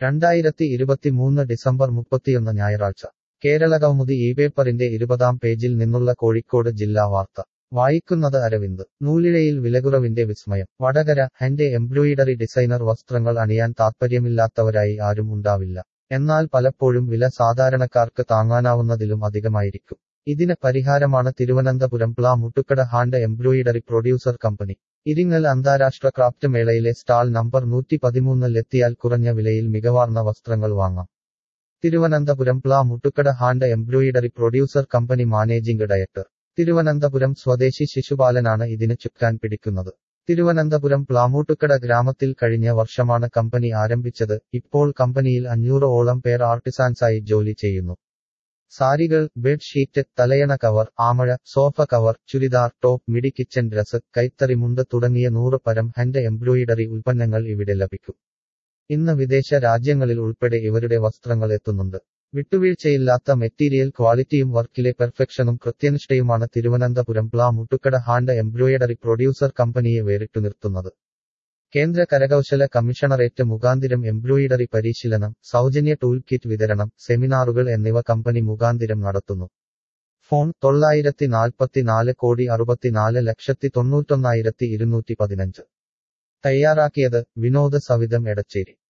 2023 December 31 ഞായറാഴ്ച കേരളകൗമുദി ഇപേപ്പറിന്റെ 20-ാം പേജിൽ നിന്നുള്ള കോഴിക്കോട് ജില്ലാ വാർത്ത വായിക്കുന്നത് അരവിന്ദ്. നൂലിഴയിൽ വിലകുറവിന്റെ വിസ്മയം. വടകര. ഹാൻഡ് എംബ്രോയിഡറി ഡിസൈനർ വസ്ത്രങ്ങൾ അണിയാൻ താത്പര്യമില്ലാത്തവരായി ആരും ഉണ്ടാവില്ല. എന്നാൽ പലപ്പോഴും വില സാധാരണക്കാർക്ക് താങ്ങാനാവുന്നതിലും അധികമായിരിക്കും. ഇതിന് പരിഹാരമാണ് തിരുവനന്തപുരം പ്ല Muttukada hand embroidery producer company. Iringal അന്താരാഷ്ട്ര ക്രാഫ്റ്റ് മേളയിലെ സ്റ്റാൾ നമ്പർ 113-ലെത്തിയാൽ കുറഞ്ഞ വിലയിൽ മികവാർന്ന വസ്ത്രങ്ങൾ വാങ്ങാം. തിരുവനന്തപുരം പ്ല Muttukada hand embroidery producer company managing director Thiruvananthapuram സ്വദേശി ശിശുപാലനാണ് ഇതിന് ചുക്കാൻ പിടിക്കുന്നത്. തിരുവനന്തപുരം പ്ലാമൂട്ടുക്കട ഗ്രാമത്തിൽ കഴിഞ്ഞ വർഷമാണ് കമ്പനി ആരംഭിച്ചത്. ഇപ്പോൾ കമ്പനിയിൽ 500-ഓളം പേർ ആർട്ടിസാൻസായി ജോലി ചെയ്യുന്നു. സാരികൾ, ബെഡ്ഷീറ്റ്, തലയണ കവർ, ആമഴ, sofa cover, churidar, top, midi, kitchen dress, കൈത്തറി മുണ്ട് തുടങ്ങിയ 100 പരം ഹാൻഡ് എംബ്രോയിഡറി ഉൽപ്പന്നങ്ങൾ ഇവിടെ ലഭിക്കും. ഇന്ന് വിദേശ രാജ്യങ്ങളിൽ ഉൾപ്പെടെ ഇവരുടെ വസ്ത്രങ്ങൾ എത്തുന്നുണ്ട്. വിട്ടുവീഴ്ചയില്ലാത്ത മെറ്റീരിയൽ ക്വാളിറ്റിയും വർക്കിലെ പെർഫെക്ഷനും കൃത്യനിഷ്ഠയുമാണ് തിരുവനന്തപുരം പ്ല മുട്ടുക്കട ഹാൻഡ് എംബ്രോയിഡറി പ്രൊഡ്യൂസർ കമ്പനിയെ വേറിട്ടു നിർത്തുന്നത്. കേന്ദ്ര കരകൗശല കമ്മീഷണറേറ്റ് മുഖാന്തിരം എംബ്രോയിഡറി പരിശീലനം, സൗജന്യ ടൂൾ കിറ്റ് വിതരണം, സെമിനാറുകൾ എന്നിവ കമ്പനി മുഖാന്തിരം നടത്തുന്നു. ഫോൺ 944,64,91,215. തയ്യാറാക്കിയത് വിനോദ് സവിതം എടച്ചേരി.